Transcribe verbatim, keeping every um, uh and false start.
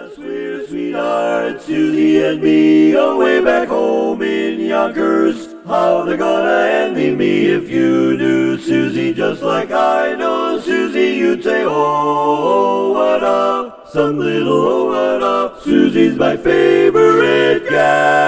Sweet, sweetheart, Susie and me, away back home in Yonkers. How they're gonna envy me if you knew Susie just like I know Susie. You'd say, oh, what up? Some little oh, what up? Susie's my favorite gal.